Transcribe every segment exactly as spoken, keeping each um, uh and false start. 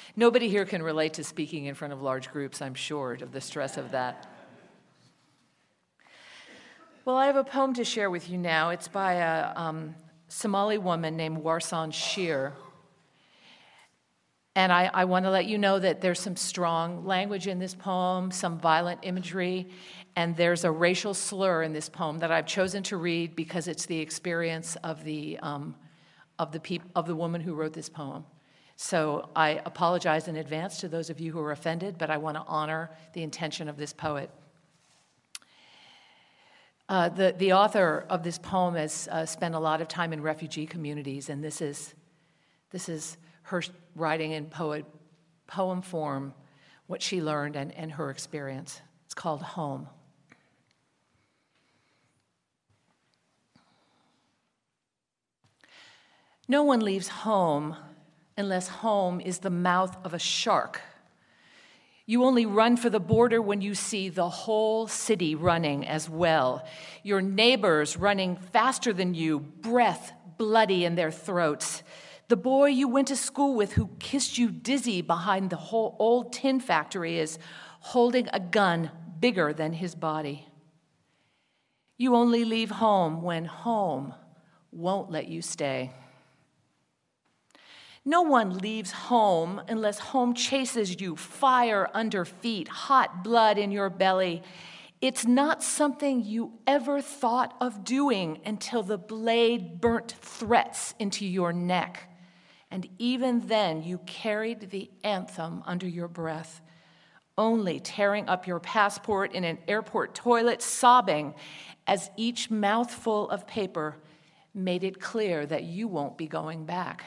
Nobody here can relate to speaking in front of large groups, I'm sure, of the stress of that. Well, I have a poem to share with you now. It's by a um, Somali woman named Warsan Shir. And I, I want to let you know that there's some strong language in this poem, some violent imagery, and there's a racial slur in this poem that I've chosen to read because it's the experience of the um, of the peop- of the woman who wrote this poem. So I apologize in advance to those of you who are offended, but I want to honor the intention of this poet. Uh, the, the author of this poem has uh, spent a lot of time in refugee communities, and this is this is her writing in poet, poem form what she learned and, and her experience. It's called Home. No one leaves home unless home is the mouth of a shark. You only run for the border when you see the whole city running as well. Your neighbors running faster than you, breath bloody in their throats. The boy you went to school with who kissed you dizzy behind the whole old tin factory is holding a gun bigger than his body. You only leave home when home won't let you stay. No one leaves home unless home chases you, fire under feet, hot blood in your belly. It's not something you ever thought of doing until the blade burnt threats into your neck. And even then, you carried the anthem under your breath, only tearing up your passport in an airport toilet, sobbing as each mouthful of paper made it clear that you won't be going back.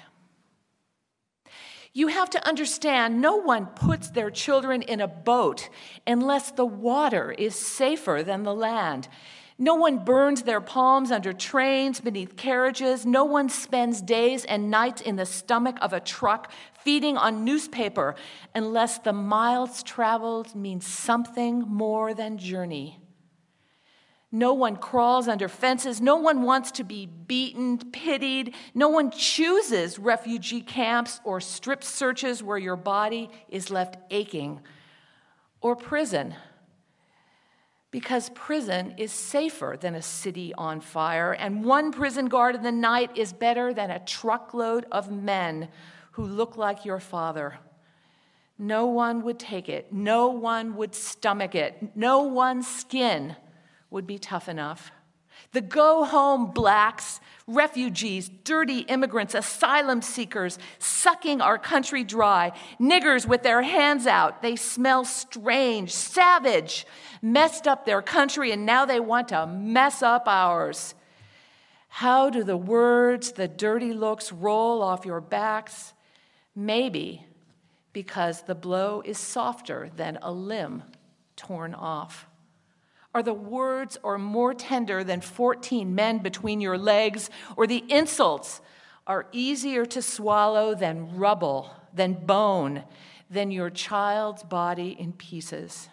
You have to understand, no one puts their children in a boat unless the water is safer than the land. No one burns their palms under trains, beneath carriages. No one spends days and nights in the stomach of a truck feeding on newspaper unless the miles traveled mean something more than journey. No one crawls under fences. No one wants to be beaten, pitied. No one chooses refugee camps or strip searches where your body is left aching, or prison, because prison is safer than a city on fire, and one prison guard in the night is better than a truckload of men who look like your father. No one would take it. No one would stomach it. No one's skin would be tough enough. The go-home blacks, refugees, dirty immigrants, asylum seekers, sucking our country dry, niggers with their hands out. They smell strange, savage, messed up their country, and now they want to mess up ours. How do the words, the dirty looks roll off your backs? Maybe because the blow is softer than a limb torn off. Are the words or more tender than fourteen men between your legs, or the insults are easier to swallow than rubble, than bone, than your child's body in pieces?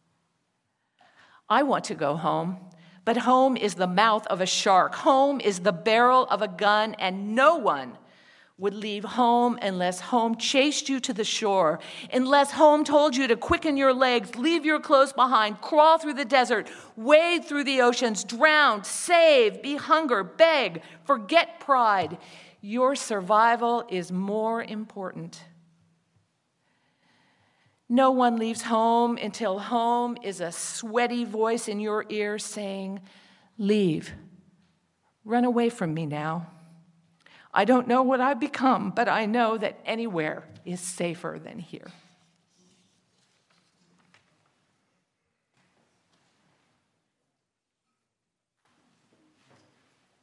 I want to go home, but home is the mouth of a shark. Home is the barrel of a gun, and no one would leave home unless home chased you to the shore, unless home told you to quicken your legs, leave your clothes behind, crawl through the desert, wade through the oceans, drown, save, be hunger, beg, forget pride. Your survival is more important. No one leaves home until home is a sweaty voice in your ear saying, "Leave. Run away from me now. I don't know what I've become, but I know that anywhere is safer than here."